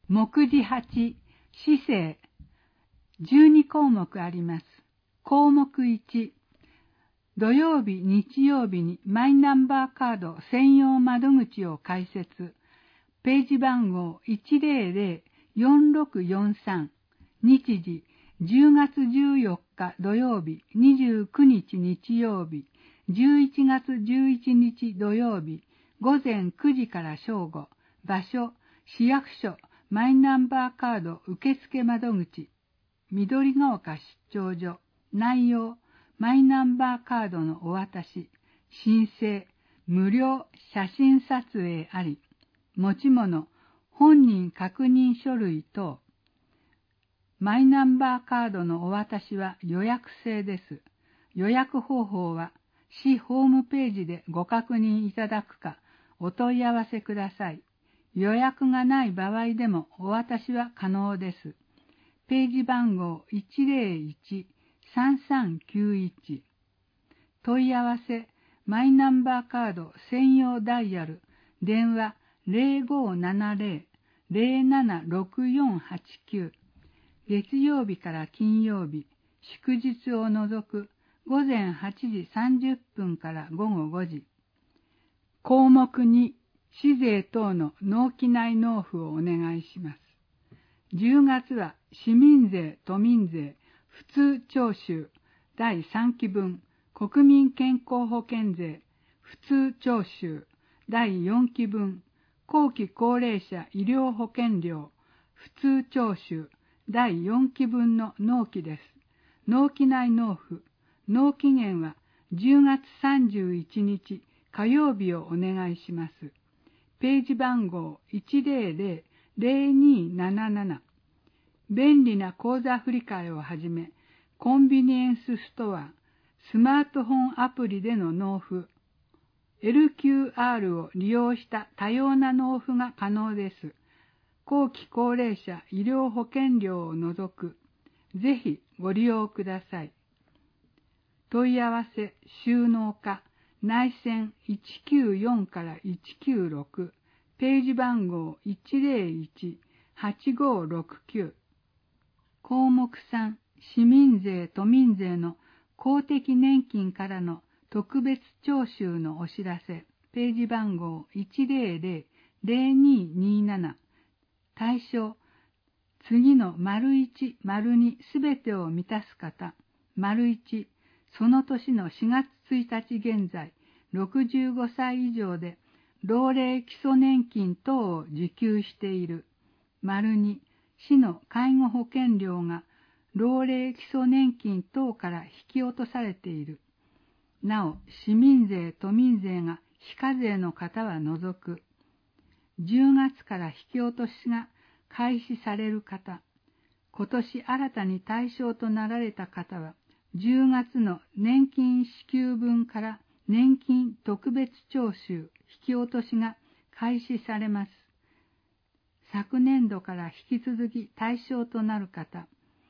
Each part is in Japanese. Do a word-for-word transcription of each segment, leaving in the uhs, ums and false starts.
目次はち、市政。じゅうに項目あります。項目いち、土曜日、日曜日にマイナンバーカード専用窓口を開設。ページ番号 いちまるまるよんろくよんさん。日時じゅうがつじゅうよっか土曜日、にじゅうくにち日曜日、じゅういちがつじゅういちにち土曜日、ごぜんくじから正午。場所、市役所マイナンバーカード受付窓口。緑が丘出張所。内容、マイナンバーカードのお渡し。申請、無料写真撮影あり。持ち物、本人確認書類等。マイナンバーカードのお渡しは予約制です。予約方法は市ホームページでご確認いただくか、お問い合わせください。予約がない場合でもお渡しは可能です。ページ番号 いちまるいち さんさんきゅういち。問い合わせ、マイナンバーカード専用ダイヤル、電話ゼロごーななゼロ ゼロななろくよんはちきゅう。月曜日から金曜日、祝日を除くごぜんはちじさんじゅっぷんからごごごじ。項目に、市税等の納期内納付をお願いします。じゅうがつは市民税、都民税、普通徴収、だいさんき分、国民健康保険税、普通徴収、だいよんき分、後期高齢者医療保険料、普通徴収、だいよんき分の納期です。納期内納付、納期限はじゅうがつさんじゅういちにち火曜日をお願いします。ページ番号 いちまるまる ゼロにーなななな。便利な口座振替をはじめ、コンビニエンスストア、スマートフォンアプリでの納付、エルキューアール を利用した多様な納付が可能です。後期高齢者医療保険料を除く、ぜひご利用ください。問い合わせ、収納課、内線いちきゅうよんからいちきゅうろく、ページ番号 いちまるいち はちごろくきゅう。項目さん、市民税、都民税の公的年金からの特別徴収のお知らせ、ページ番号 いちまるまる ゼロにーにーなな。対象、次の丸いち、丸にすべてを満たす方、丸いち、その年のしがつついたち現在、ろくじゅうごさい以上で、老齢基礎年金等を受給している。丸に、市の介護保険料が老齢基礎年金等から引き落とされている。なお、市民税、都民税が非課税の方は除く。じゅうがつから引き落としが開始される方、今年新たに対象となられた方は、じゅうがつの年金支給分から年金特別徴収引き落としが開始されます。昨年度から引き続き対象となる方、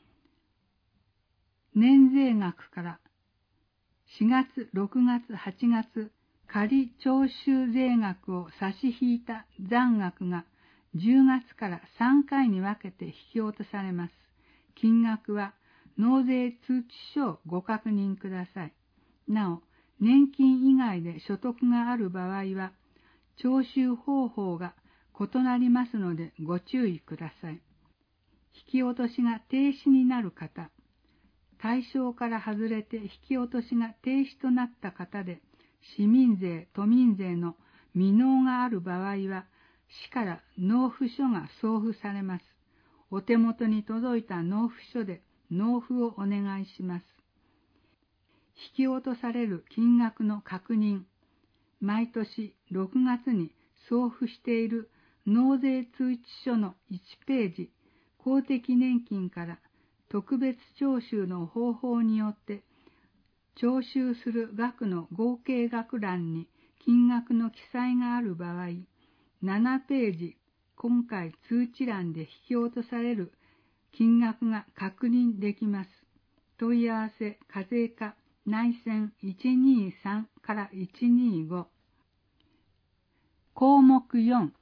年税額からしがつ、ろくがつ、はちがつ、仮徴収税額を差し引いた残額がじゅうがつからさんかいに分けて引き落とされます。金額は納税通知書をご確認ください。なお、年金以外で所得がある場合は、徴収方法が異なりますのでご注意ください。引き落としが停止になる方、対象から外れて引き落としが停止となった方で、市民税、都民税の未納がある場合は、市から納付書が送付されます。お手元に届いた納付書で納付をお願いします。引き落とされる金額の確認、毎年ろくがつに送付している納税通知書のいちページ、公的年金から特別徴収の方法によって徴収する額の合計額欄に金額の記載がある場合、ななページ、今回通知欄で引き落とされる金額が確認できます。問い合わせ、課税課、内線いちにーさんからいちにーご。項目よん、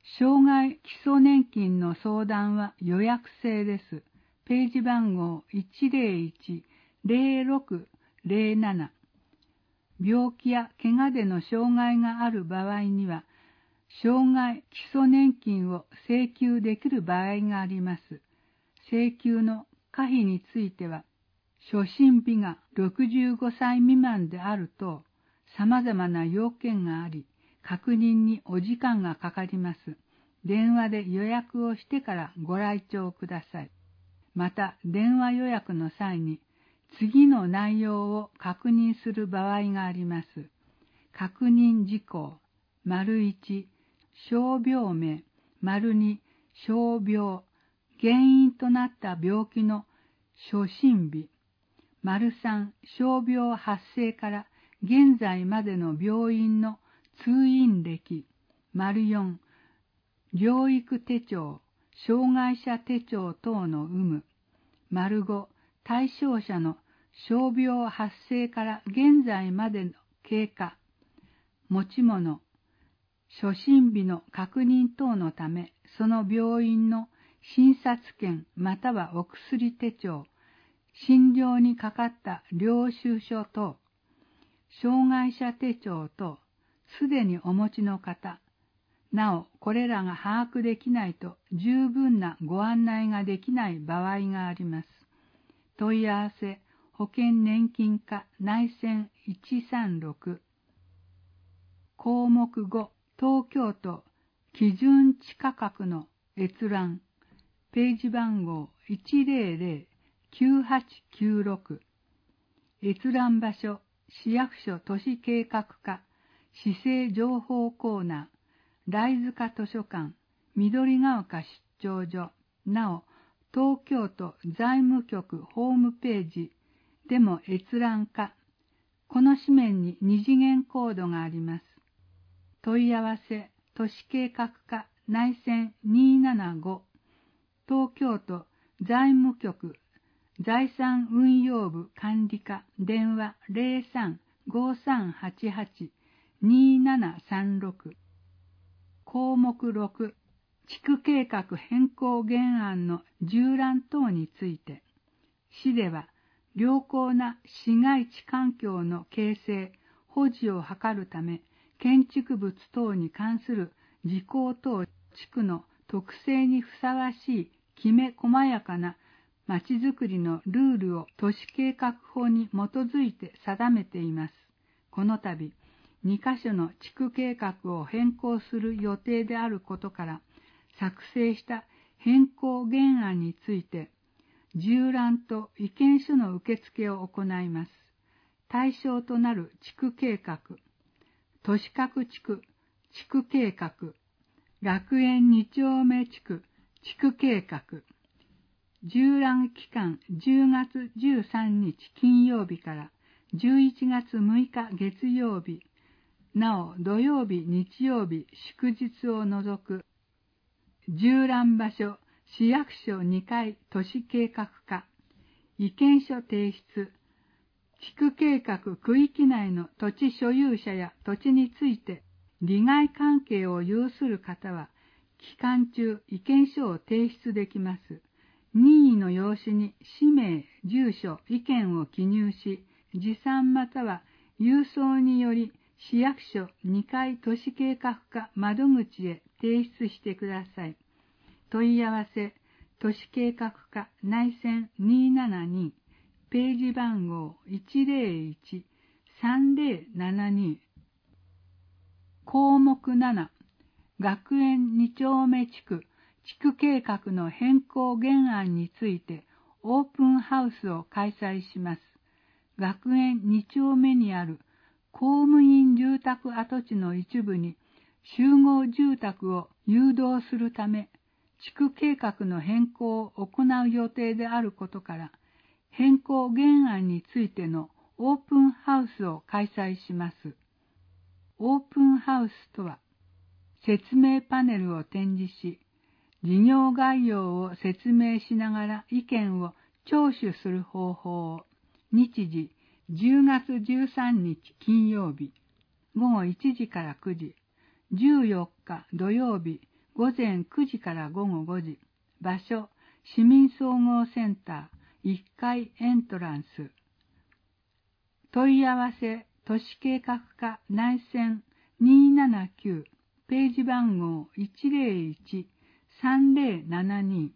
障害基礎年金の相談は予約制です。ページ番号 いちまるいち ゼロろくゼロなな。病気や怪我での障害がある場合には、障害基礎年金を請求できる場合があります。請求の可否については、初診日がろくじゅうごさい未満であると、様々な要件があり、確認にお時間がかかります。電話で予約をしてからご来庁ください。また、電話予約の際に、次の内容を確認する場合があります。確認事項、丸いち、傷病名、丸に、傷病、原因となった病気の初診日、丸さん、傷病発生から現在までの病院の通院歴、丸よん、療育手帳、障害者手帳等の有無、丸ご、対象者の傷病発生から現在までの経過、持ち物、初診日の確認等のため、その病院の診察券またはお薬手帳、診療にかかった領収書等、障害者手帳等、すでにお持ちの方、なお、これらが把握できないと十分なご案内ができない場合があります。問い合わせ、保険年金課内線いちさんろく。項目ご、東京都基準地価格の閲覧、ページ番号 いちゼロゼロ きゅうはちきゅうろく。閲覧場所、市役所都市計画課、市政情報コーナー、貝塚図書館、緑が丘出張所、なお、東京都財務局ホームページでも閲覧可。この紙面に二次元コードがあります。問い合わせ、都市計画課内線にーななご、東京都財務局財産運用部管理課電話 ゼロさん ごさんはちはち にーななさんろく。項目ろく、地区計画変更原案の縦覧等について、市では良好な市街地環境の形成、保持を図るため、建築物等に関する事項等地区の特性にふさわしいきめ細やかなまちづくりのルールを都市計画法に基づいて定めています。この度、にカ所の地区計画を変更する予定であることから、作成した変更原案について、縦覧と意見書の受付を行います。対象となる地区計画、都市各地区、地区計画、学園に丁目地区、地区計画、縦覧期間じゅうがつじゅうさんにち金曜日からじゅういちがつむいか月曜日、なお土曜日、日曜日、祝日を除く、縦覧場所、市役所にかい都市計画課、意見書提出、地区計画区域内の土地所有者や土地について利害関係を有する方は、期間中意見書を提出できます。任意の用紙に氏名、住所、意見を記入し、持参または郵送により市役所にかい都市計画課窓口へ提出してください。問い合わせ、都市計画課内線にーななに、ページ番号 いちゼロいち さんゼロななに。項目なな、学園に丁目地区地区計画の変更原案についてオープンハウスを開催します。学園に丁目にある公務員住宅跡地の一部に集合住宅を誘導するため、地区計画の変更を行う予定であることから、変更原案についてのオープンハウスを開催します。オープンハウスとは、説明パネルを展示し、事業概要を説明しながら意見を聴取する方法を、日時じゅうがつじゅうさんにち金曜日、ごごいちじからくじ、じゅうよっか土曜日、 午前くじから午後ごじ。場所、市民総合センターいっかいエントランス。問い合わせ、都市計画課内線にーななきゅう、ページ番号 いちゼロいち さんゼロななに。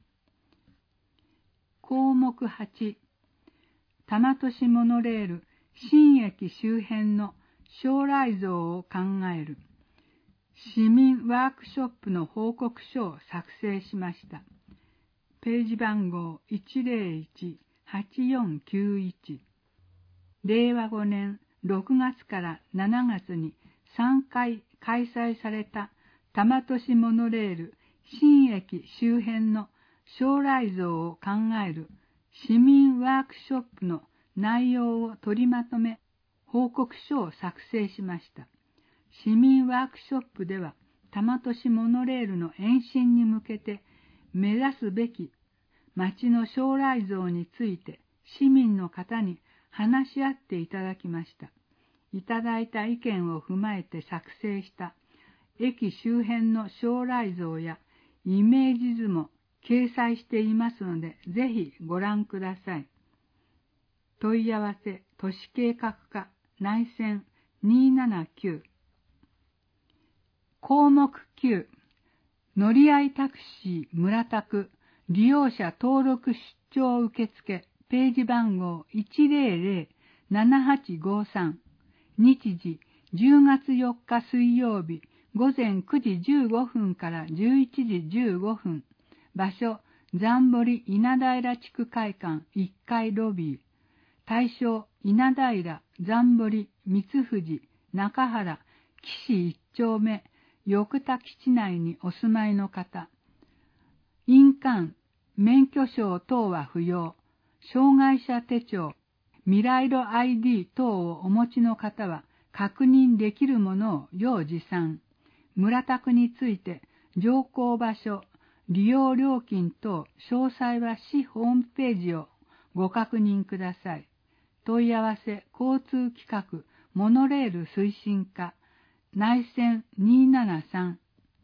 項目はち、多摩都市モノレール新駅周辺の将来像を考える市民ワークショップの報告書を作成しました。ページ番号 いちゼロいち はちよんきゅういち。れいわごねんろくがつからしちがつにさんかい開催された多摩都市モノレール新駅周辺の将来像を考える市民ワークショップの内容を取りまとめ、報告書を作成しました。市民ワークショップでは、多摩都市モノレールの延伸に向けて目指すべき町の将来像について市民の方に話し合っていただきました。いただいた意見を踏まえて作成した駅周辺の将来像やイメージ図も掲載していますので、ぜひご覧ください。問い合わせ、都市計画課内線にーななきゅう。項目きゅう、乗り合いタクシー村田区利用者登録出張受付ページ番号 いちゼロゼロ ななはちごさん。日時じゅうがつよっか水曜日午前くじじゅうごふんからじゅういちじじゅうごふん。場所、残堀稲平地区会館いっかいロビー。対象、稲平、残堀、三藤、中原、岸一丁目、横田基地内にお住まいの方。印鑑、免許証等は不要。障害者手帳、未来路 アイディー 等をお持ちの方は確認できるものを要持参。村田区について乗降場所、利用料金等詳細は市ホームページをご確認ください。問い合わせ交通企画モノレール推進課内線にーななさん。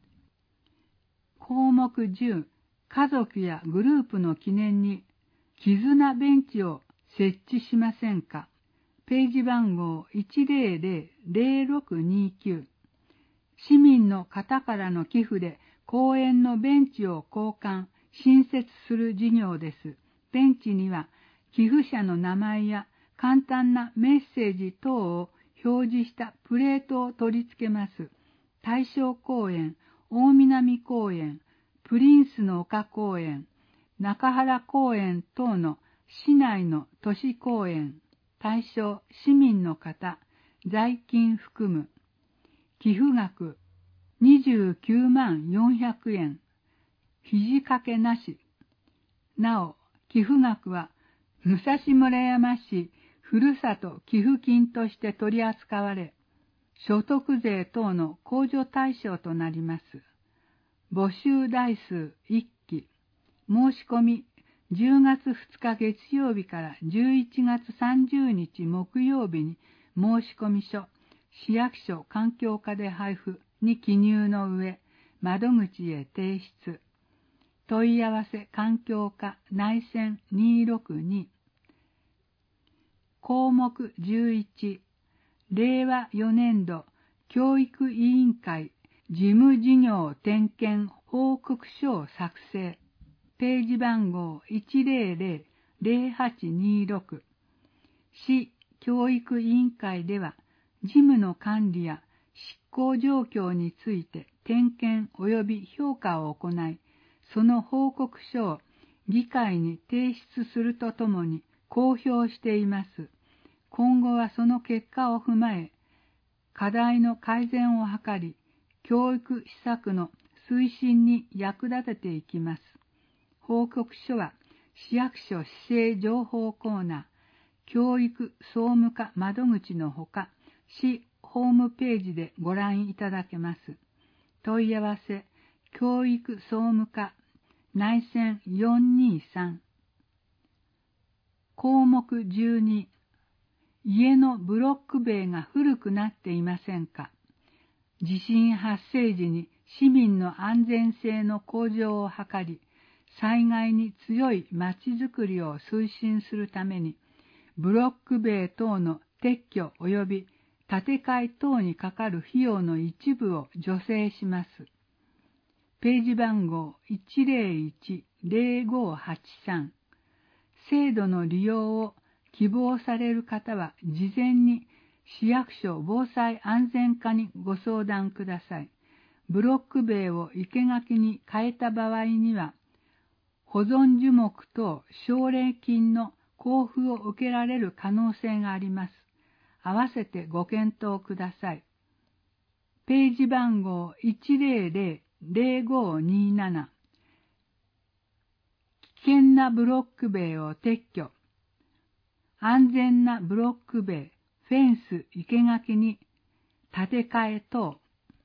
項目じゅう、家族やグループの記念に絆ベンチを設置しませんか。ページ番号 いちゼロゼロ ゼロろくにきゅう。市民の方からの寄付で公園のベンチを交換、新設する事業です。ベンチには寄付者の名前や簡単なメッセージ等を表示したプレートを取り付けます。大正公園、大南公園、プリンスの丘公園、中原公園等の市内の都市公園、対象市民の方、在金含む。寄付額にじゅうきゅうまんよんひゃくえん、肘掛けなし。なお、寄付額は武蔵村山市ふるさと寄付金として取り扱われ、所得税等の控除対象となります。募集台数いっき。申し込みじゅうがつふつか月曜日からじゅういちがつさんじゅうにち木曜日に申し込み書、市役所環境課で配布に記入の上、窓口へ提出。問い合わせ環境課内線にーろくに。項目じゅういち、れいわよねんど教育委員会事務事業点検報告書を作成。ページ番号 いちゼロゼロ ゼロはちにろく。市教育委員会では、事務の管理や執行状況について点検及び評価を行い、その報告書を議会に提出するとともに公表しています。今後はその結果を踏まえ、課題の改善を図り、教育施策の推進に役立てていきます。報告書は市役所市政情報コーナー、教育総務課窓口のほか、市ホームページでご覧いただけます。問い合わせ、教育総務課内線よんにさん。項目じゅうに、家のブロック塀が古くなっていませんか。地震発生時に市民の安全性の向上を図り、災害に強いまちづくりを推進するために、ブロック塀等の撤去及び建て替え等にかかる費用の一部を助成します。ページ番号 いちゼロいちゼロごはちさん。制度の利用を希望される方は、事前に市役所防災安全課にご相談ください。ブロック塀を生垣に変えた場合には、保存樹木等奨励金の交付を受けられる可能性があります。合わせてご検討ください。ページ番号 いちゼロゼロゼロごになな。危険なブロック塀を撤去。安全なブロック塀、フェンス、生垣に建て替え等。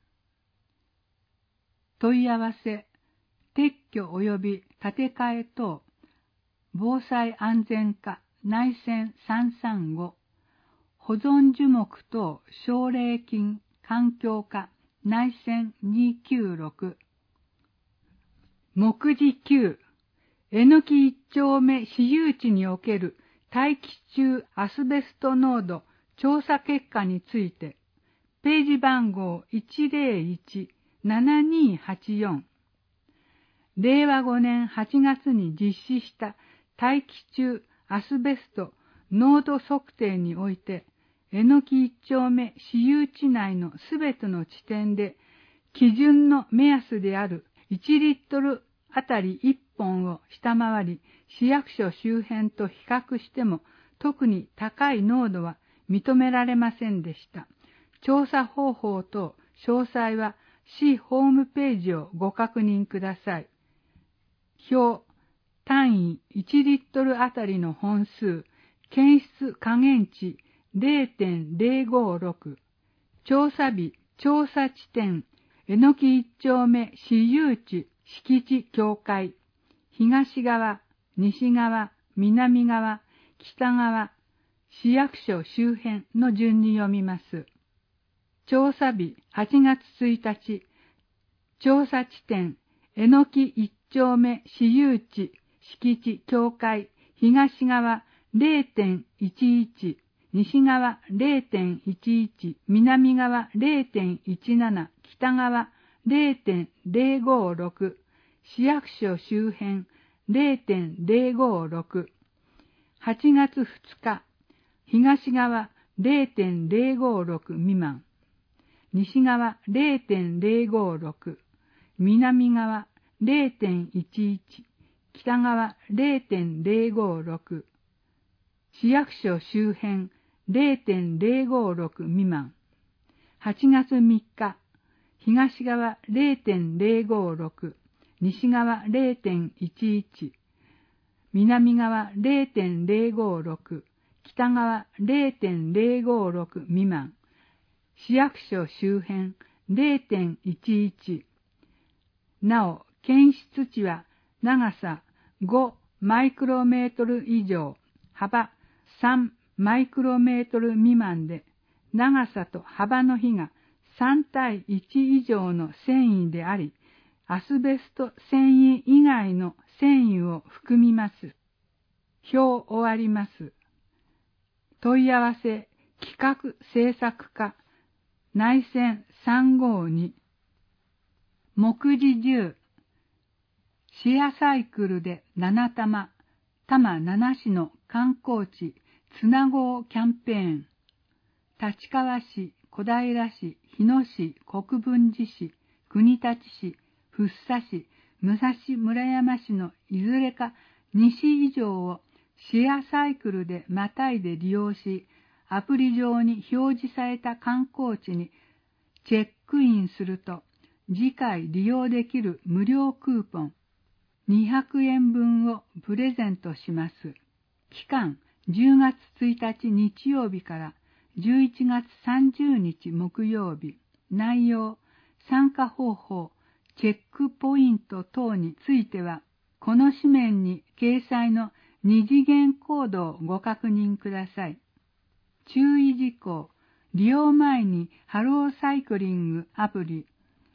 問い合わせ、撤去及び建て替え等、防災安全課内線さんさんご、保存樹木等奨励金環境課内線にきゅうろく、目次きゅう、えのき一丁目私有地における大気中アスベスト濃度調査結果について、ページ番号 いちゼロいちななにはちよん。れいわごねんはちがつに実施した大気中アスベスト濃度測定において、えのき一丁目私有地内のすべての地点で、基準の目安であるいちリットルあたりいっぽんを下回り、市役所周辺と比較しても特に高い濃度は認められませんでした。調査方法と詳細は市ホームページをご確認ください。表、単位いちリットルあたりの本数、検出下限値 ゼロてんゼロごろく、調査日、調査地点、えのき一丁目私有地敷地境界、東側、西側、南側、北側、市役所周辺の順に読みます。調査日はちがつついたち、調査地点、えのき一丁目私有地敷地境界、東側 ゼロてんいちいち、西側 ゼロてんいちいち、南側 ゼロてんいちなな、北側 ゼロてんゼロごろく、市役所周辺 ゼロてんゼロごろく、はちがつふつか、東側 ゼロてんゼロごろく 未満、西側 ゼロてんゼロごろく、南側 ゼロてんいちいち、北側 ゼロてんゼロごろく、市役所周辺 ゼロてんゼロごろく 未満、はちがつみっか、東側 ゼロてんゼロごろく、西側 ゼロてんいちいち、南側 ゼロてんゼロごろく、北側 ゼロてんゼロごろく 未満、市役所周辺 ゼロてんいちいち。なお、検出値は長さごマイクロメートル以上、幅さんマイクロメートル未満で、長さと幅の比がさんたいいち以上の繊維であり、アスベスト繊維以外の繊維を含みます。表終わります。問い合わせ企画制作課内線さんごに、目次じゅう、シェアサイクルでななたま、多摩なな市の観光地つなごうキャンペーン、立川市、小平市、日野市、国分寺市、国立市、福生市、武蔵村山市のいずれかに市以上をシェアサイクルでまたいで利用し、アプリ上に表示された観光地にチェックインすると、次回利用できる無料クーポンにひゃくえんぶんをプレゼントします。期間じゅうがつついたち日曜日からじゅういちがつさんじゅうにち木曜日。内容、参加方法、チェックポイント等については、この紙面に掲載の二次元コードをご確認ください。注意事項、利用前にハローサイクリングアプリ、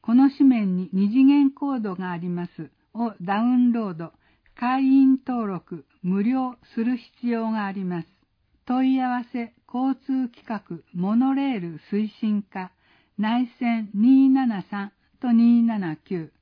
この紙面に二次元コードがありますをダウンロード、会員登録、無料する必要があります。問い合わせ、交通企画、モノレール推進課、内線にーななさんとにーななきゅう。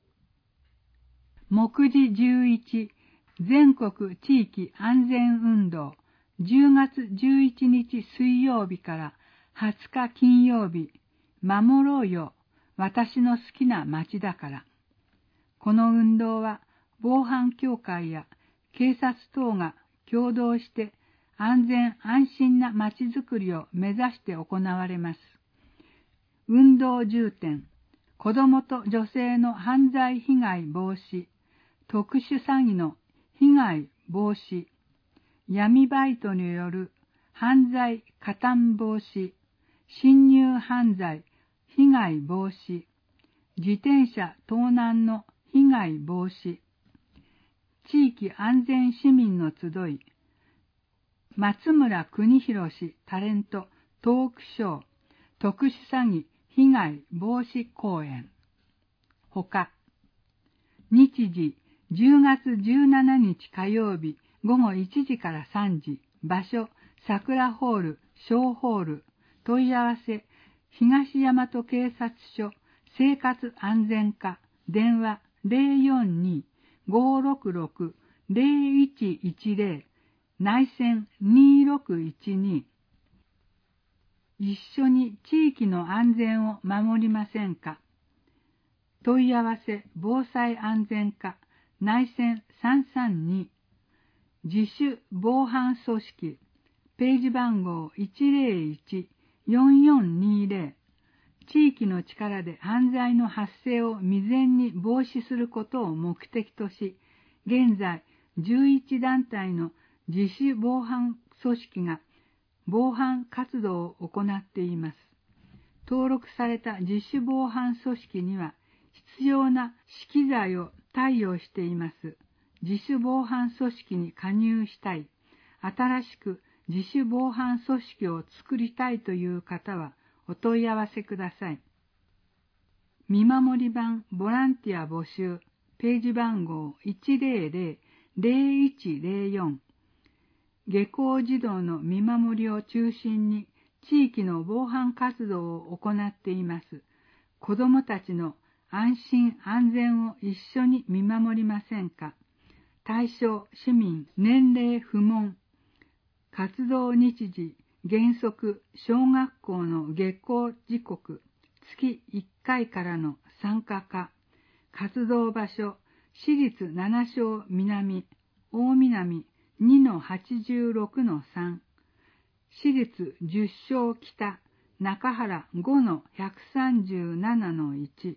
目次じゅういち、全国地域安全運動、じゅうがつじゅういちにち水曜日からはつか金曜日、守ろうよ、私の好きな街だから。この運動は防犯協会や警察等が共同して安全安心な街づくりを目指して行われます。運動重点、子どもと女性の犯罪被害防止、特殊詐欺の被害防止、闇バイトによる犯罪加担防止、侵入犯罪被害防止、自転車盗難の被害防止、地域安全市民の集い、松村邦弘氏タレントトークショー、特殊詐欺被害防止講演。ほか、日時じゅうがつじゅうしちにち火曜日ごごいちじからさんじ、場所桜ホール小ホール、問い合わせ東大和警察署生活安全課、電話 ゼロよんに ごーろくろく ゼロいちいちゼロ、内線にーろくいちに。一緒に地域の安全を守りませんか。問い合わせ防災安全課、内線さんさんに。自主防犯組織、ページ番号 いちゼロいち よんよんにゼロ。地域の力で犯罪の発生を未然に防止することを目的とし、現在じゅういちだんたいの自主防犯組織が防犯活動を行っています。登録された自主防犯組織には必要な資機材を貸与しています。自主防犯組織に加入したい、新しく自主防犯組織を作りたいという方はお問い合わせください。見守り版ボランティア募集、ページ番号 いちゼロゼロ ゼロいちゼロよん。下校児童の見守りを中心に地域の防犯活動を行っています。子どもたちの安心安全を一緒に見守りませんか。対象市民、年齢不問。活動日時、原則小学校の下校時刻、月いっかいからの参加可。活動場所、市立七小南、大南 にのはちじゅうろくのさん、市立十小北、中原 ごのひゃくさんじゅうななのいち。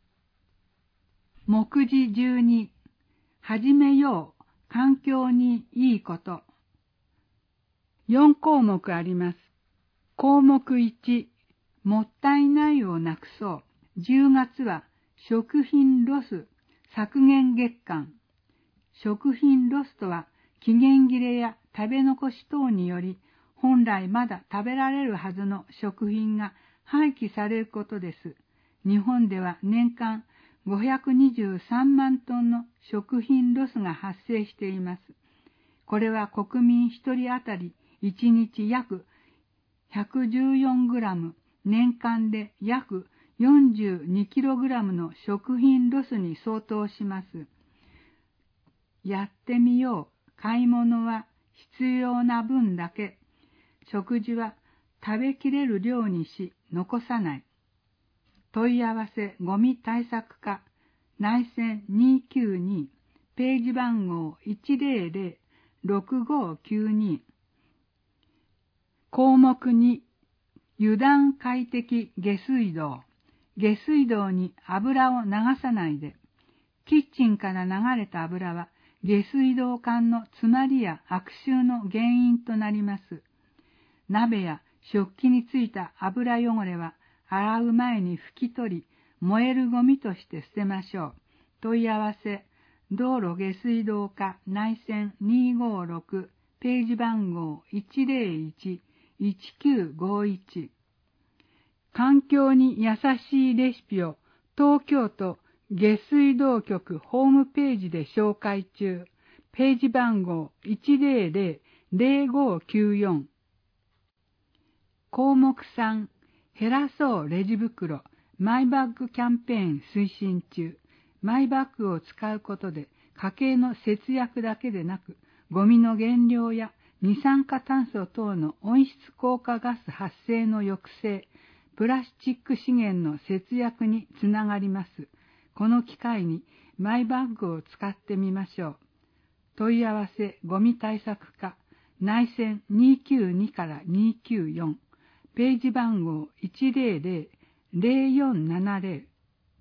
目次じゅうに、始めよう、環境にいいこと。よんこうもくあります。項目いち、もったいないをなくそう。じゅうがつは食品ロス削減月間。食品ロスとは期限切れや食べ残し等により本来まだ食べられるはずの食品が廃棄されることです。日本では年間ごひゃくにじゅうさんまんトンの食品ロスが発生しています。これは国民ひとり当たりいちにち約ひゃくじゅうよんグラム、年間で約よんじゅうにキログラムの食品ロスに相当します。やってみよう。買い物は必要な分だけ。食事は食べきれる量にし、残さない。問い合わせゴミ対策課、内線にきゅうに、ページ番号 いちゼロゼロ ろくごきゅうに。項目に、油断快適下水道。下水道に油を流さないで。キッチンから流れた油は下水道管の詰まりや悪臭の原因となります。鍋や食器についた油汚れは洗う前に拭き取り、燃えるゴミとして捨てましょう。問い合わせ、道路下水道課内線にごろく、ページ番号 いちゼロいち いちきゅうごいち。環境に優しいレシピを東京都下水道局ホームページで紹介中。ページ番号 いちゼロゼロ ゼロごきゅうよん。項目さん、減らそうレジ袋、マイバッグキャンペーン推進中。マイバッグを使うことで家計の節約だけでなく、ゴミの減量や二酸化炭素等の温室効果ガス発生の抑制、プラスチック資源の節約につながります。この機会にマイバッグを使ってみましょう。問い合わせゴミ対策課内線にひゃくきゅうじゅうにからにひゃくきゅうじゅうよん、ページ番号 いちゼロゼロ ゼロよんななゼロ。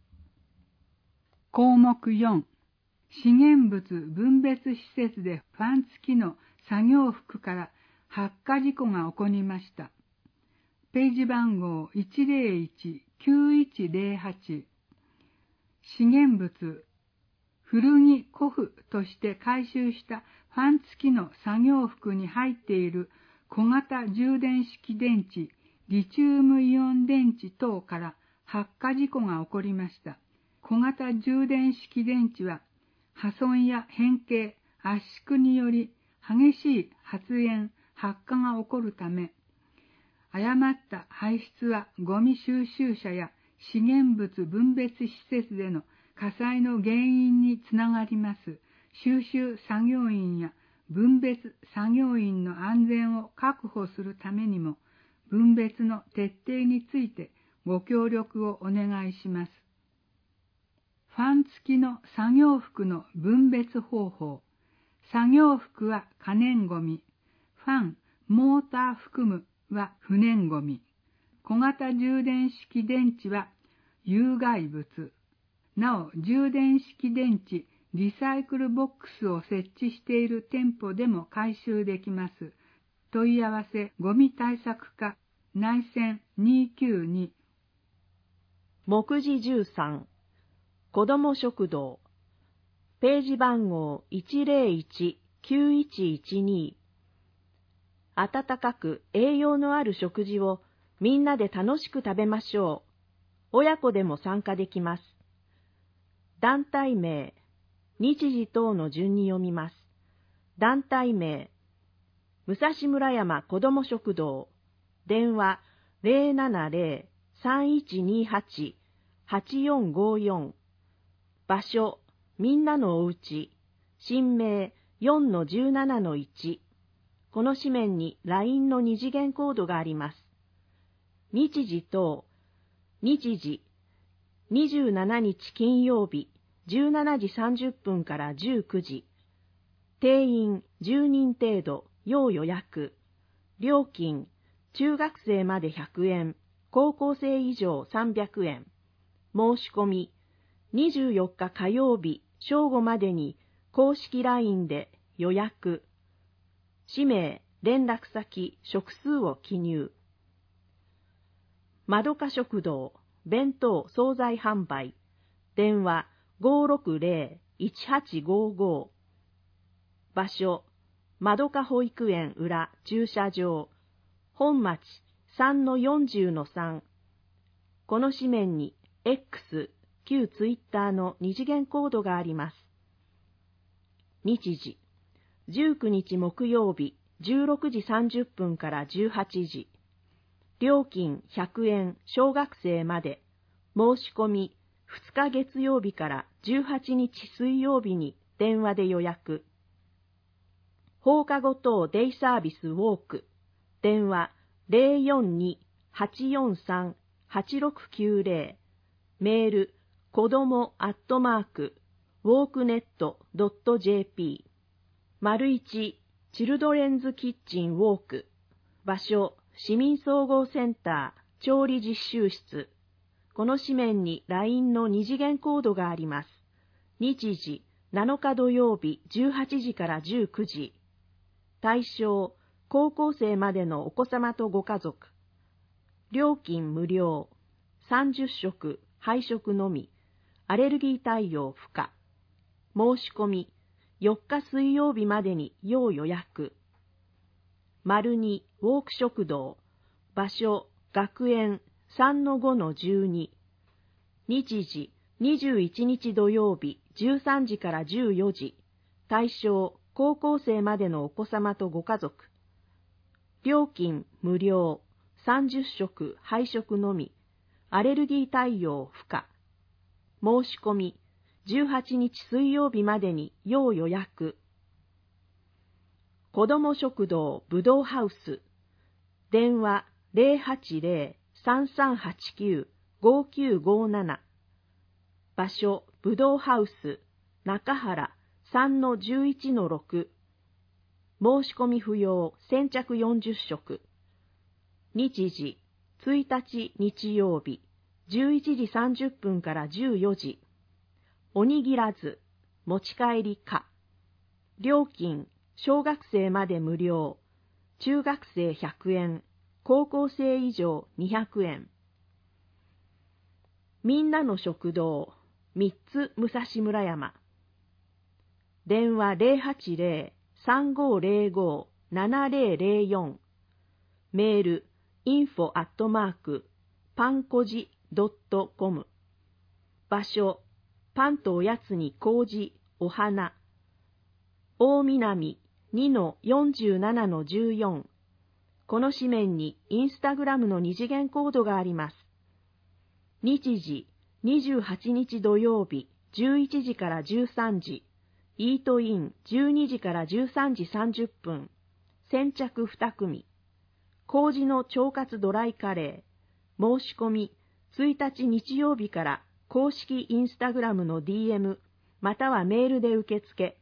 項目よん、資源物分別施設でファン付きの作業服から発火事故が起こりました。ページ番号 いちゼロいち きゅういちゼロはち。資源物古着古布として回収したファン付きの作業服に入っている小型充電式電池、リチウムイオン電池等から発火事故が起こりました。小型充電式電池は破損や変形、圧縮により激しい発煙、発火が起こるため、誤った排出はゴミ収集車や資源物分別施設での火災の原因につながります。収集作業員や分別作業員の安全を確保するためにも、分別の徹底についてご協力をお願いします。ファン付きの作業服の分別方法。作業服は可燃ごみ、ファン、モーター含むは不燃ごみ、小型充電式電池は有害物。なお、充電式電池、リサイクルボックスを設置している店舗でも回収できます。問い合わせ、ゴミ対策課、内線にひゃくきゅうじゅうに。 目次じゅうさん、子ども食堂、ページ番号 いちゼロいち きゅういちいちに。温かく栄養のある食事をみんなで楽しく食べましょう。親子でも参加できます。団体名、日時等の順に読みます。団体名、武蔵村山子ども食堂、電話 ゼロななゼロ さんいちにはち はちよんごよん、場所、みんなのおうち、新名 よんのじゅうななのいち。この紙面に ライン の二次元コードがあります。日時等、日時、にじゅうしちにち金曜日、じゅうしちじさんじゅっぷんからじゅうくじ。定員じゅうにん程度、要予約。料金、中学生までひゃくえん、高校生以上さんびゃくえん。申し込み、にじゅうよっか火曜日、正午までに公式 ライン で予約。氏名、連絡先、食数を記入。まどか食堂、弁当、惣菜販売。電話 ごーろくゼロ いちはちごーごー。場所、まどか保育園裏駐車場。本町 さんのよんじゅうのさん。この紙面に X、旧ツイッターの二次元コードがあります。日時、じゅうくにち木曜日、じゅうろくじさんじゅっぷんからじゅうはちじ。料金ひゃくえん、小学生まで。申し込み、ふつか月曜日からじゅうはちにち水曜日に電話で予約。放課後等デイサービスウォーク。電話 ゼロよんに はちよんさん はちろくきゅうゼロ。メール、子どもアットマーク、ウォークネットドットジェーピー。丸一、チルドレンズキッチンウォーク。場所、市民総合センター、調理実習室。この紙面に ライン の二次元コードがあります。日時、なのか土曜日、じゅうはちじからじゅうくじ。対象、高校生までのお子様とご家族。料金無料。さんじゅっしょく、配食のみ。アレルギー対応不可。申し込み、よっか水曜日までに要予約。丸にウォーク食堂。場所、学園 さんのごのじゅうに。 日時にじゅういちにち土曜日じゅうさんじからじゅうよじ、対象高校生までのお子様とご家族。料金無料、さんじゅっしょく配食のみ、アレルギー対応不可。申し込みじゅうはちにち水曜日までに要予約。子ども食堂ぶどうハウス。電話 ゼロはちゼロ さんさんはちきゅう ごきゅうごなな。場所ぶどうハウス中原 さんのじゅういちのろく。申し込み不要、先着よんじゅっしょく。日時ついたち日曜日じゅういちじさんじゅっぷんからじゅうよじ。おにぎらず、持ち帰り可。料金、小学生まで無料、中学生ひゃくえん、高校生以上にひゃくえん。みんなの食堂、みっつ武蔵村山。電話 ゼロはちゼロ さんごゼロご ななゼロゼロよん。メール、インフォ アットマーク パンコジ ドットコム。場所、パンとおやつに麹、お花。大南 にのよんじゅうななのじゅうよん。この紙面にインスタグラムの二次元コードがあります。日時にじゅうはちにち土曜日じゅういちじからじゅうさんじ。イートインじゅうにじからじゅうさんじさんじゅっぷん。先着にくみ。麹の腸活ドライカレー。申し込みついたち日曜日から公式インスタグラムの ディーエム またはメールで受付。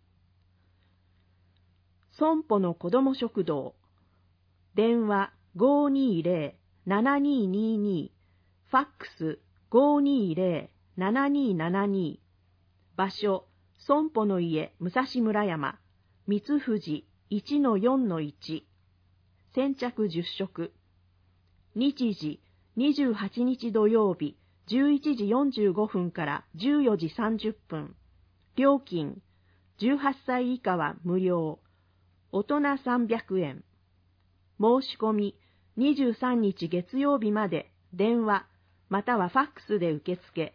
損保の子ども食堂。電話 ごーにーぜろ ななにーにーにー。ファックス ごーにーぜろ ななにーななにー。場所、損保の家武蔵村山。三富士 いちのよんのいち。先着じゅっしょく。日時にじゅうはちにち土曜日じゅういちじよんじゅうごふんからじゅうよじさんじゅっぷん。料金じゅうはっさい以下は無料。大人さんびゃくえん。申し込みにじゅうさんにち月曜日まで電話またはファックスで受付。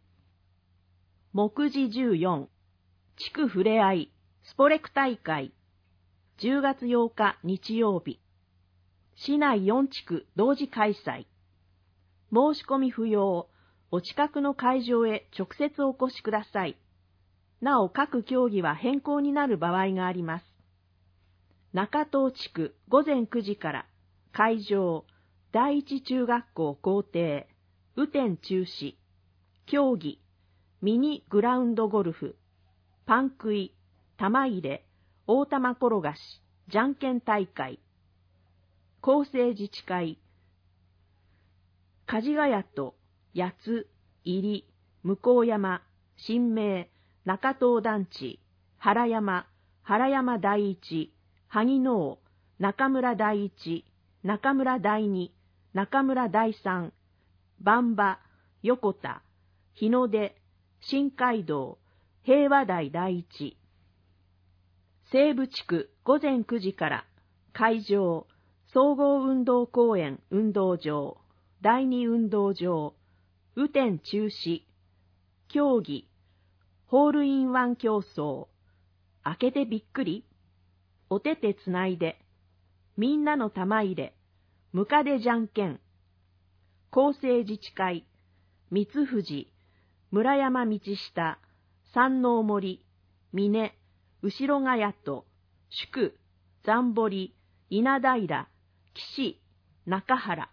目次じゅうよん。地区ふれあいスポレク大会。じゅうがつようか日曜日。市内よんちく同時開催。申し込み不要。お近くの会場へ直接お越しください。なお各競技は変更になる場合があります。中東地区ごぜんくじから会場第一中学校校庭雨天中止。競技ミニグラウンドゴルフ、パン食い、玉入れ、大玉転がし、じゃんけん大会。厚生自治会梶ヶ谷と八津、入、向山、新名、中東団地、原山、原山第一、萩能、中村第一、中村第二、中村第三、番場、横田、日の出、新街道、平和台第一。西部地区ごぜんくじから会場、総合運動公園運動場、第二運動場、雨天中止。競技、ホールインワン競争。開けてびっくり。お手手つないで。みんなの玉入れ。ムカデじゃんけん。厚生自治会、三富士、村山道下、山王森、峰、後ろヶ谷と、宿、残堀、稲平、岸、中原。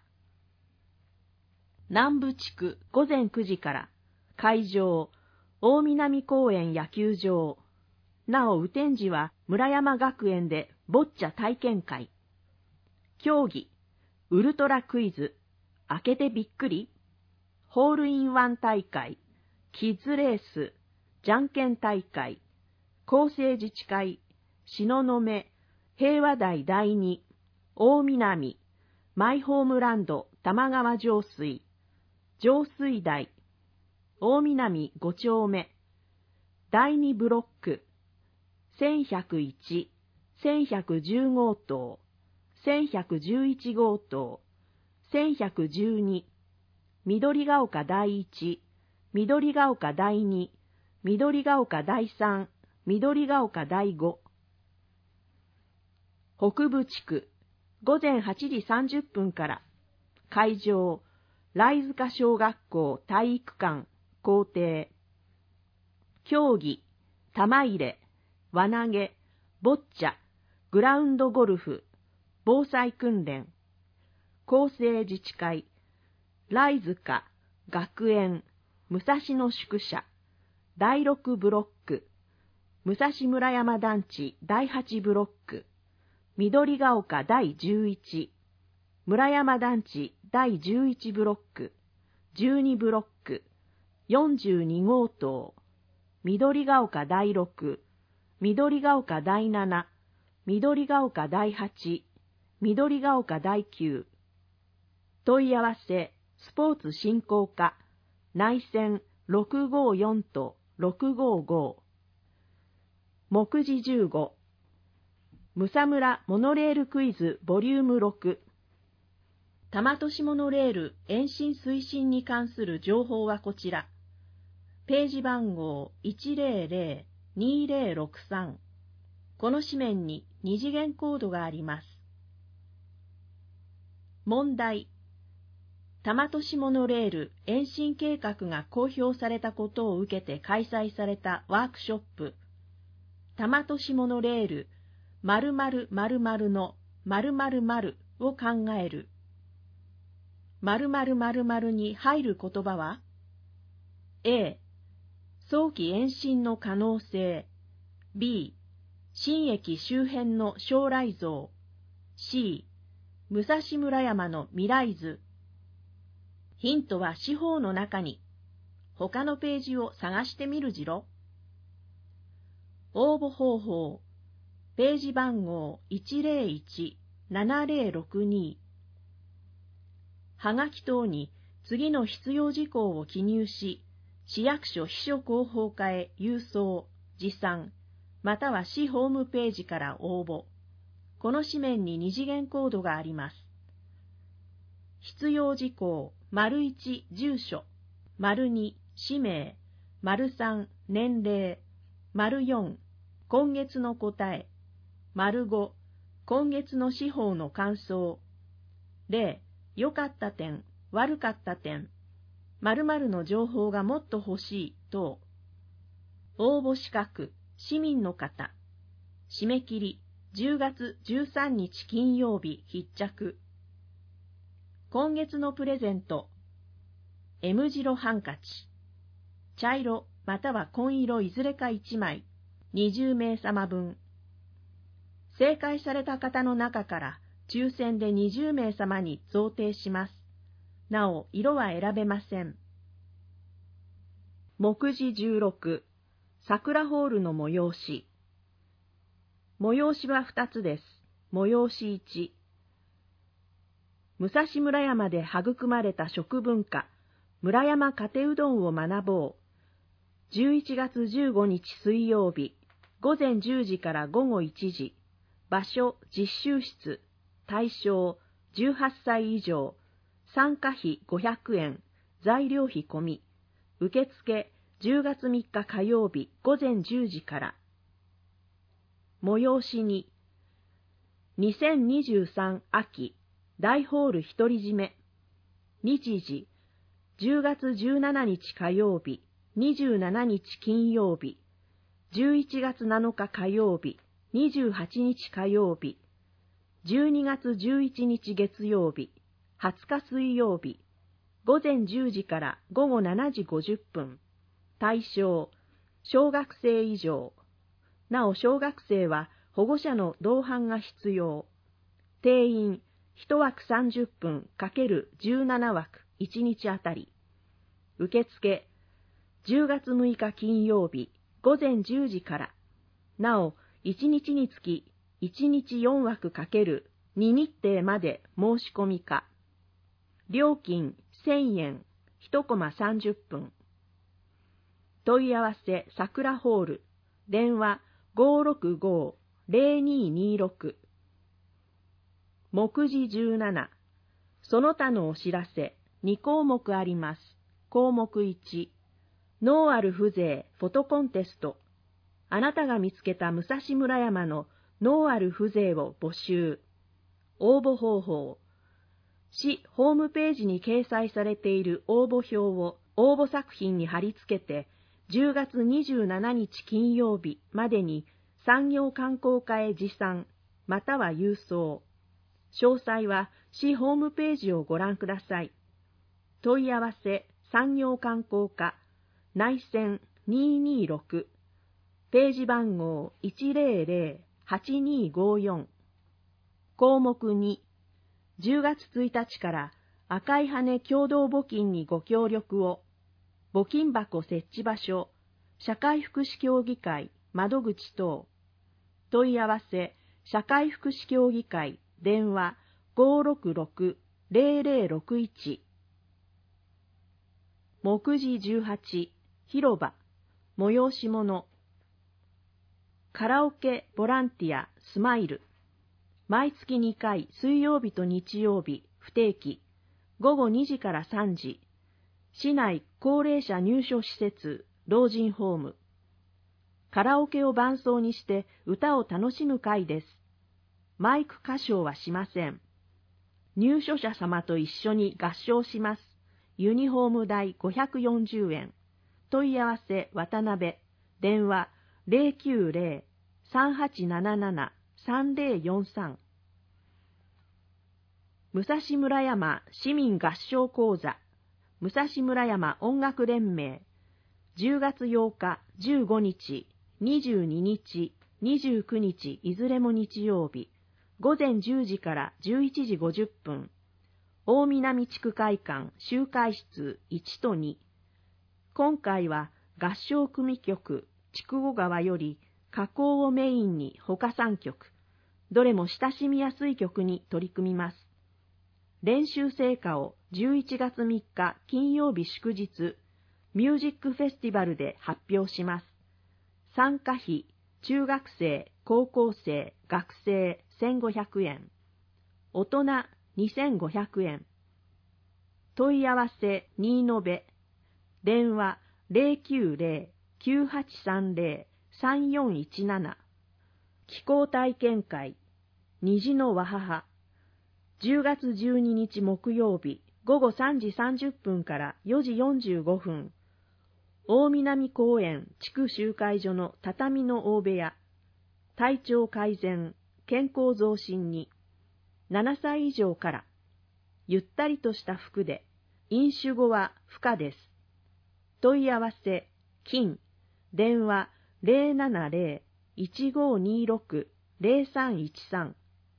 南部地区ごぜんくじから会場、大南公園野球場。なお雨天時は村山学園でボッチャ体験会。競技、ウルトラクイズ、開けてびっくり。ホールインワン大会、キッズレース、じゃんけん大会。厚生自治会、東雲、平和台第二、大南、マイホームランド玉川上水、上水台、大南ご丁目、第二ブロック、せんひゃくいち、せんひゃくじゅう号棟、せんひゃくじゅういち号棟、せんひゃくじゅうに、緑ヶ丘第一、 緑が丘だいに、緑が丘だいさん、緑が丘だいご。北部地区、ごぜんはちじさんじゅっぷんから、会場、来塚小学校体育館、校庭。競技、玉入れ、輪投げ、ボッチャ、グラウンドゴルフ、防災訓練、厚生自治会、来塚、学園、武蔵野宿舎、だいろくブロック、武蔵村山団地だいはちブロック、緑が丘だいじゅういち、村山団地だいじゅういちブロック、じゅうにブロック、よんじゅうに号棟、緑が丘だいろく、緑が丘だいなな、緑が丘だいはち、緑が丘だいきゅう。問い合わせ、スポーツ振興課、内線ろくごよんとろくごご。目次じゅうご。武蔵村モノレールクイズボリュームろく。多摩都市モノレール延伸推進に関する情報はこちら。ページ番号 いちぜろぜろにぜろろくさん。この紙面に二次元コードがあります。問題。多摩都市モノレール延伸計画が公表されたことを受けて開催されたワークショップ、多摩都市モノレール〇〇〇〇の〇〇〇を考える。〇〇〇〇に入る言葉は A、早期延伸の可能性 B、新駅周辺の将来像 C、武蔵村山の未来図。ヒントは四方の中に。他のページを探してみるじろ。応募方法。ページ番号 いちぜろいちななぜろろくに。はがき等に次の必要事項を記入し、市役所秘書広報課へ郵送、持参、または市ホームページから応募。この紙面に二次元コードがあります。必要事項、丸いち、住所、丸に、氏名、丸さん、年齢、丸よん、今月の答え、丸ご、今月の司法の感想、例、良かった点、悪かった点、〇〇の情報がもっと欲しい等。応募資格、市民の方。締め切り、じゅうがつじゅうさんにち金曜日必着。今月のプレゼント。M 字ハンカチ。茶色または紺色いずれかいちまい。にじゅうめいさまぶん。正解された方の中から抽選でにじゅうめいさまに贈呈します。なお、色は選べません。目次じゅうろく。桜ホールの催し。催しはふたつです。催しいち。武蔵村山で育まれた食文化、村山かてうどんを学ぼう。じゅういちがつじゅうごにち水曜日、ごぜんじゅうじからごごいちじ。場所、実習室。対象、じゅうはっさい以上。参加費ごひゃくえん。材料費込み。受付、じゅうがつみっか火曜日、ごぜんじゅうじから。催しに、にせんにじゅうさん秋、大ホール独り占め。日時、じゅうがつじゅうしちにち火曜日、にじゅうしちにち金曜日、じゅういちがつなのか火曜日、にじゅうはちにち火曜日、じゅうにがつじゅういちにち月曜日、はつか水曜日、ごぜんじゅうじからごごしちじごじゅっぷん。対象、小学生以上。なお小学生は保護者の同伴が必要。定員、いちわくさんじゅっぷん×じゅうななわくいちにちあたり。受付、じゅうがつむいか金曜日、ごぜんじゅうじから。なお、いちにちにつきいちにちよんわく×に日程まで申し込みか。料金せんえん、いちコマさんじゅっぷん。問い合わせ桜ホール、電話ごーろくごーぜろにーにーろく。目次じゅうなな。その他のお知らせ、にこうもくあります。項目いち。 ノーアル風情フォトコンテスト。あなたが見つけた武蔵村山のノーアル風情を募集。応募方法。市ホームページに掲載されている応募表を応募作品に貼り付けて、じゅうがつにじゅうしちにち金曜日までに産業観光課へ持参、または郵送。詳細は市ホームページをご覧ください。問い合わせ産業観光課内線にーにーろく、ページ番号 いちぜろぜろはちにーごよん。項目に、じゅうがつついたちから赤い羽共同募金にご協力を。募金箱設置場所、社会福祉協議会窓口等。問い合わせ、社会福祉協議会電話 ごーろくろくぜろぜろろくいち。目次じゅうはち、広場、催し物。カラオケボランティアスマイル。毎月にかい水曜日と日曜日不定期、ごごにじからさんじ。市内高齢者入所施設、老人ホーム。カラオケを伴奏にして歌を楽しむ会です。マイク歌唱はしません。入所者様と一緒に合唱します。ユニフォーム代ごひゃくよんじゅうえん。問い合わせ渡辺。電話 ゼロきゅうゼロ さんはちなななな さんぜろよんさん。武蔵村山市民合唱講座。武蔵村山音楽連盟。じゅうがつようか、じゅうごにち、にじゅうににち、にじゅうくにちいずれも日曜日。午前じゅうじからじゅういちじごじゅっぷん。大南地区会館集会室いちとに。今回は合唱組曲筑後川より歌行をメインに他さんきょく、どれも親しみやすい曲に取り組みます。練習成果をじゅういちがつみっか金曜日祝日、ミュージックフェスティバルで発表します。参加費、中学生、高校生、学生せんごひゃくえん。大人にせんごひゃくえん。問い合わせ新延べ。電話 ゼロきゅうゼロ きゅうはちさんゼロ さんよんいちなな。気候体験会、虹のわ母。じゅうがつじゅうににち木曜日、ごごさんじさんじゅっぷんからよじよんじゅうごふん。大南公園地区集会所の畳の大部屋。体調改善、健康増進に。ななさい以上から。ゆったりとした服で、飲酒後は不可です。問い合わせ、金、電話 ゼロななゼロ いちごにろく ゼロさんいちさん。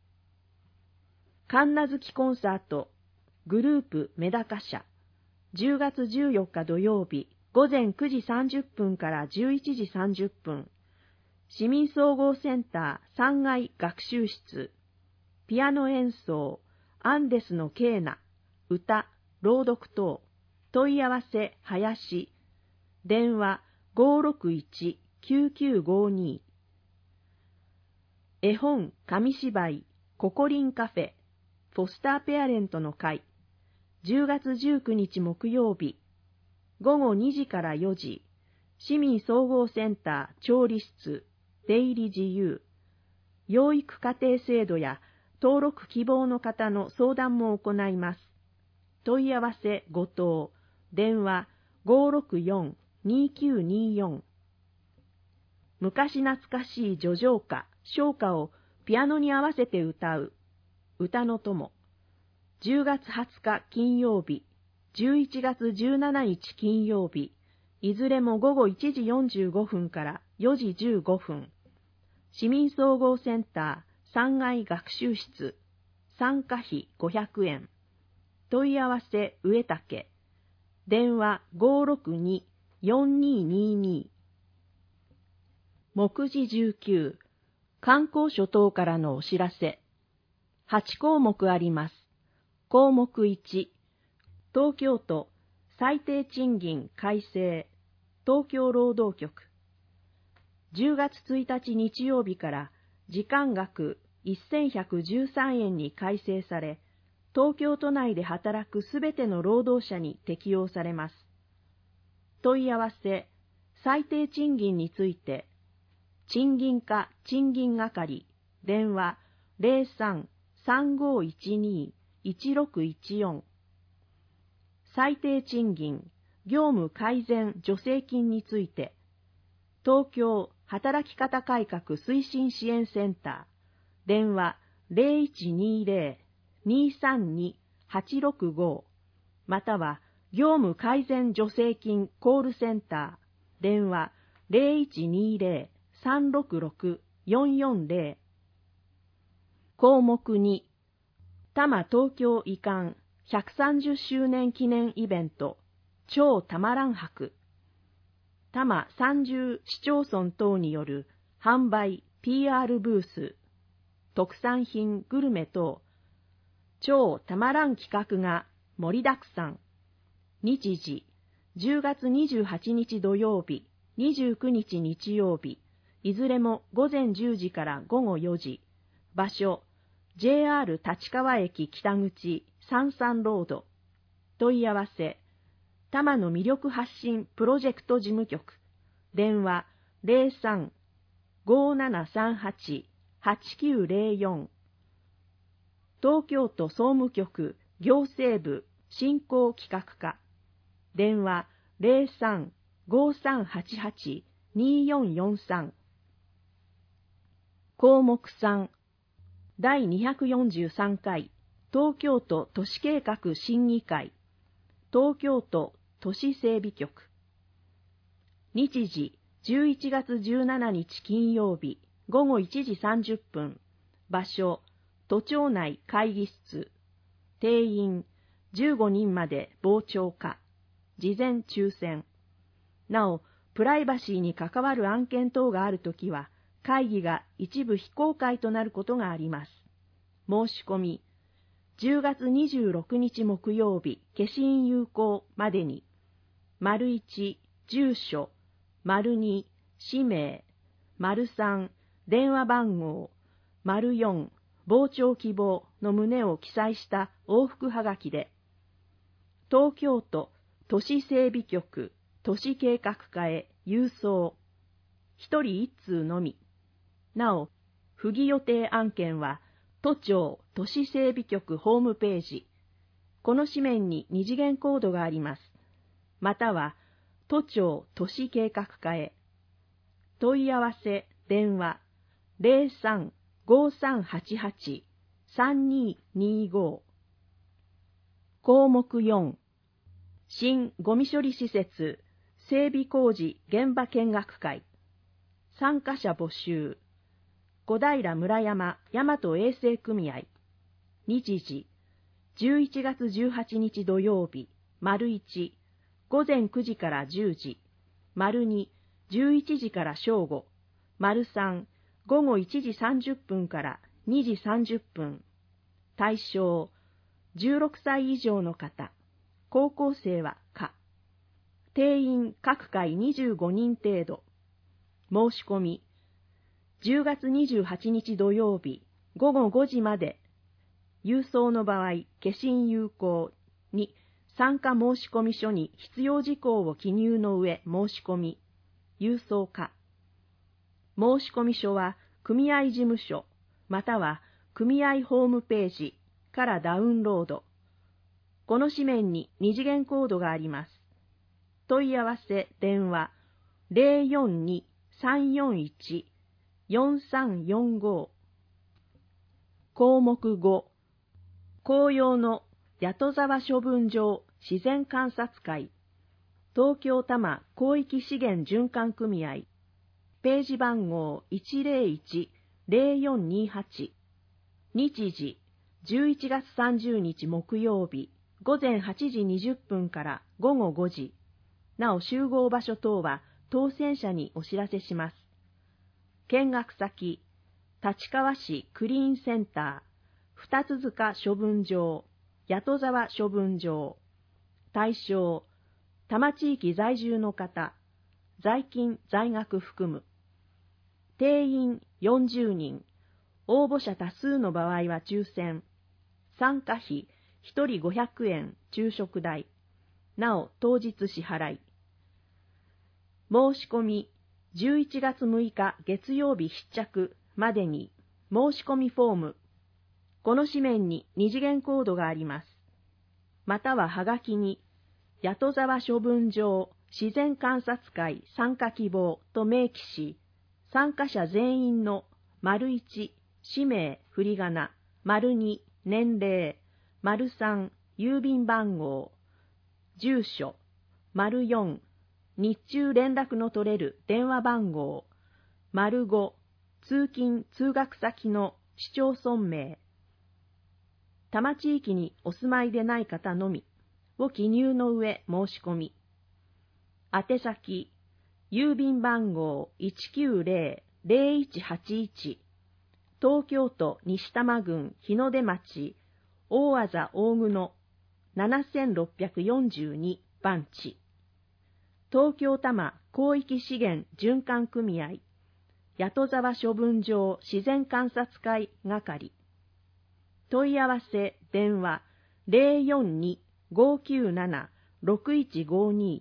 神奈月コンサート、グループメダカ社。じゅうがつじゅうよっか土曜日、ごぜんくじさんじゅっぷんからじゅういちじさんじゅっぷん。市民総合センターさんがい学習室。ピアノ演奏、アンデスのケーナ、歌、朗読等。問い合わせ、林。電話 ごーろくいち きゅうきゅうごに。絵本、紙芝居、ココリンカフェ、フォスターペアレントの会。じゅうがつじゅうくにち木曜日。ごごにじからよじ。市民総合センター調理室、出入り自由。養育家庭制度や登録希望の方の相談も行います。問い合わせ後藤。電話 ごーろくよん にきゅうによん。昔懐かしい叙情歌、唱歌をピアノに合わせて歌う。歌の友。じゅうがつはつか金曜日、じゅういちがつじゅうしちにち金曜日、いずれもごごいちじよんじゅうごふんからよじじゅうごふん。市民総合センターさんがい学習室。参加費ごひゃくえん。問い合わせ植竹。電話 ごーろくに よんにーにーに。目次じゅうきゅう。観光所等からのお知らせ。はちこうもくあります。項目いち。東京都最低賃金改正。東京労働局。じゅうがつついたち日曜日から時間額せんひゃくじゅうさんえんに改正され、東京都内で働くすべての労働者に適用されます。 問い合わせ、最低賃金について、賃金課賃金係、電話 ゼロさん さんごいちに いちろくいちよん。最低賃金、業務改善助成金について、東京働き方改革推進支援センター、電話 ゼロいちにゼロ にさんに はちろくご、または業務改善助成金コールセンター、電話 ゼロいちにゼロ さんろくろく よんよんゼロ。項目に、多摩東京移管ひゃくさんじゅっしゅうねん記念イベント、超たまらん博。多摩さんじゅう市町村等による販売 ピーアール ブース、特産品グルメ等、超たまらん企画が盛りだくさん。日時、じゅうがつにじゅうはちにち土曜日、にじゅうくにち日曜日、いずれもごぜんじゅうじからごごよじ。場所、ジェイアール 立川駅北口さんさんロード。問い合わせ、多摩の魅力発信プロジェクト事務局。電話 ゼロさん ごーななさんはち はちきゅうゼロよん。東京都総務局行政部振興企画課。電話 ゼロさん ごーさんはちはち にーよんよんさん。項目さん、第にひゃくよんじゅうさんかい東京都都市計画審議会、東京都都市整備局。日時、じゅういちがつじゅうしちにち金曜日、ごごいちじさんじゅっぷん。場所、都庁内会議室。定員、じゅうごにんまで傍聴可。事前抽選。なお、プライバシーに関わる案件等があるときは、会議が一部非公開となることがあります。申し込み、じゅうがつにじゅうろくにち木曜日、消印有効までに、丸いち、住所、丸に、氏名、丸さん、電話番号、丸よん、傍聴希望の旨を記載した往復はがきで、東京都都市整備局都市計画課へ郵送、一人一通のみ。なお、不義予定案件は、都庁都市整備局ホームページ、この紙面に二次元コードがあります。または、都庁都市計画課へ。問い合わせ、電話、ゼロさん ごーさんはちはち さんにーにーご。項目よん、新ゴミ処理施設整備工事現場見学会。参加者募集。小平村山大和衛生組合。日時、じゅういちがつじゅうはちにち土曜日、丸いち、ごぜんくじからじゅうじ、丸に、じゅういちじから正午、丸さん、ごごいちじさんじゅっぷんからにじさんじゅっぷん。対象、じゅうろくさい以上の方、高校生は可。定員各回にじゅうごにん程度。申し込み、じゅうがつにじゅうはちにち土曜日、ごごごじまで。郵送の場合、消印有効に、参加申込書に必要事項を記入の上申し込み、郵送可。申込書は、組合事務所、または組合ホームページからダウンロード。この紙面に二次元コードがあります。問い合わせ電話 ゼロよんに さんよんいち よんさんよんご。項目ご、紅葉の谷戸沢処分場自然観察会、東京多摩広域資源循環組合、ページ番号 いちゼロいち ゼロよんにはち。日時、じゅういちがつさんじゅうにち木曜日、ごぜんはちじにじゅっぷんからごごごじ。なお集合場所等は当選者にお知らせします。見学先、立川市クリーンセンター、二つ塚処分場、谷戸沢処分場。対象、多摩地域在住の方、在勤在学含む。定員よんじゅうにん、応募者多数の場合は抽選。参加費ひとりごひゃくえん昼食代。なお当日支払い。 申し込みじゅういちがつむいか月曜日必着までに申し込みフォーム、この紙面に二次元コードがあります。またははがきに、八戸沢処分場自然観察会参加希望と明記し、参加者全員の丸いち、氏名、振り仮名、丸に、年齢、丸さん、郵便番号、住所、丸よん、日中連絡の取れる電話番号、丸ご、通勤・通学先の市町村名、多摩地域にお住まいでない方のみを記入の上申し込み、宛先、郵便番号 いちきゅうぜろぜろいちはちいち、東京都西多摩郡日の出町大字大久野ななせんろっぴゃくよんじゅうに番地、東京多摩広域資源循環組合八戸沢処分場自然観察会係、問い合わせ電話 ゼロよんに ごきゅうなな ろくいちごに。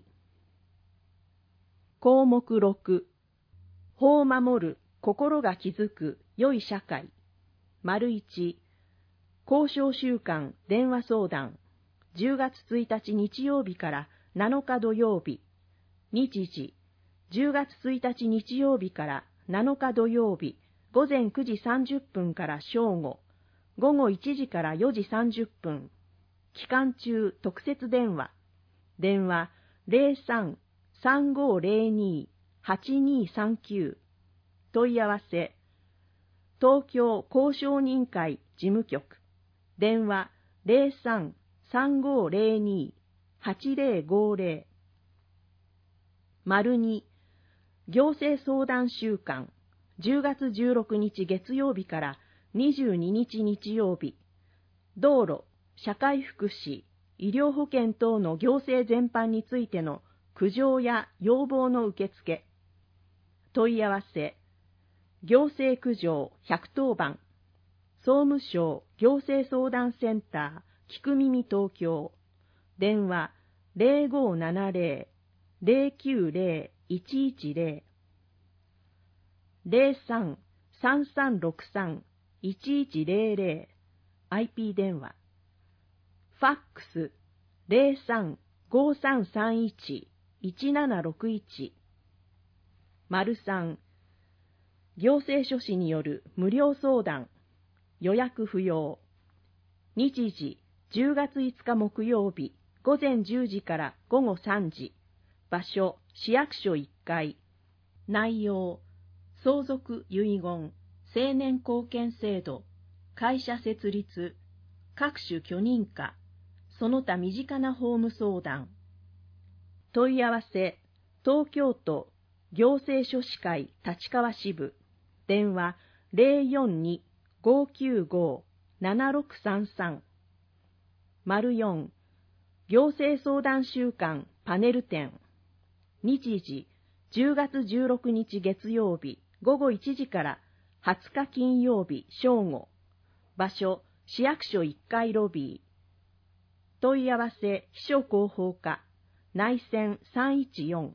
項目ろく、法を守る心が気づく良い社会、丸いち、交渉週間電話相談、じゅうがつついたち日曜日からなのか土曜日、日時、じゅうがつついたち日曜日からなのか土曜日、ごぜんくじさんじゅっぷんから正午、ごごいちじからよじさんじゅっぷん、期間中特設電話、電話 ゼロさん さんごゼロに はちにさんきゅう、問い合わせ、東京交渉人会事務局、電話 ゼロさん さんごゼロに はちゼロごゼロ、丸に、行政相談週間、じゅうがつじゅうろくにち月曜日からにじゅうににち日曜日、道路、社会福祉、医療保険等の行政全般についての苦情や要望の受付、問い合わせ、行政苦情ひゃくとおばん、総務省行政相談センター聞く耳東京、電話 ゼロごななゼロ ゼロきゅうゼロ いちいちゼロ、ゼロさん さんさんろくさん いちいちゼロゼロ、アイピー 電話、ファックス ゼロさん ごさんさんいち いちななろくいち、丸さん、行政書士による無料相談、予約不要、日時じゅうがついつか木曜日、ごぜんじゅうじからごごさんじ、場所、市役所いっかい、内容、相続遺言、成年後見制度、会社設立、各種許認可、その他身近な法務相談。問い合わせ、東京都行政書士会立川支部、電話 ゼロよんに ごきゅうご ななろくさんさん。丸よん、行政相談週間パネル展。日時、じゅうがつじゅうろくにち月曜日、ごごいちじからはつか金曜日正午。場所、市役所いっかいロビー。問い合わせ、秘書広報課、内線さんいちよん。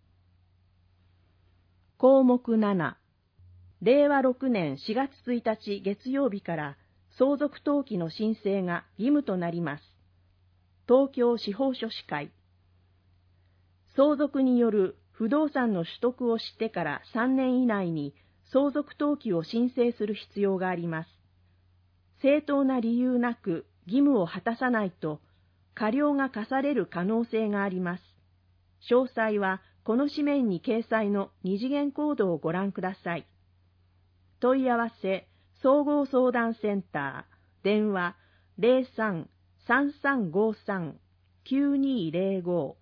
項目なな、れいわろくねんしがつついたち月曜日から相続登記の申請が義務となります。東京司法書士会。相続による不動産の取得をしてからさんねん以内に相続登記を申請する必要があります。正当な理由なく義務を果たさないと過料が課される可能性があります。詳細はこの紙面に掲載の二次元コードをご覧ください。問い合わせ、総合相談センター、電話 ゼロさん さんさんごさん きゅうにゼロご。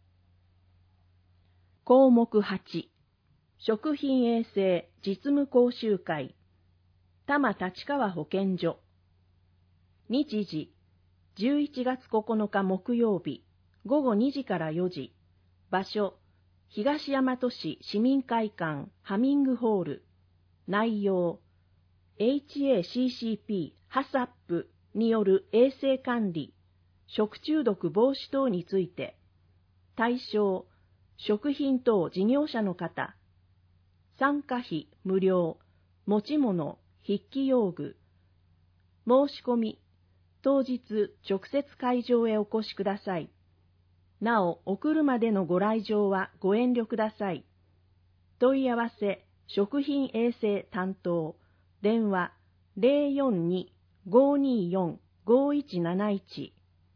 項目はち、食品衛生実務講習会、多摩立川保健所。日時、じゅういちがつここのか木曜日、ごごにじからよじ。場所、東大和市市民会館ハミングホール。内容、エイチエーシーシーピー ハサップによる衛生管理、食中毒防止等について。対象、 食品等事業者の方、参加費無料、持ち物、筆記用具、申し込み、当日直接会場へお越しください。なお、お車でのご来場はご遠慮ください。問い合わせ、食品衛生担当、電話 ゼロよんに ごーにーよん ごーいちなないち。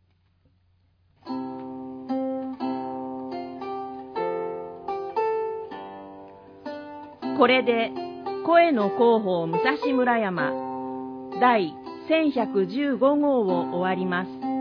これで、声の広報武蔵村山第せんひゃくじゅうご号を終わります。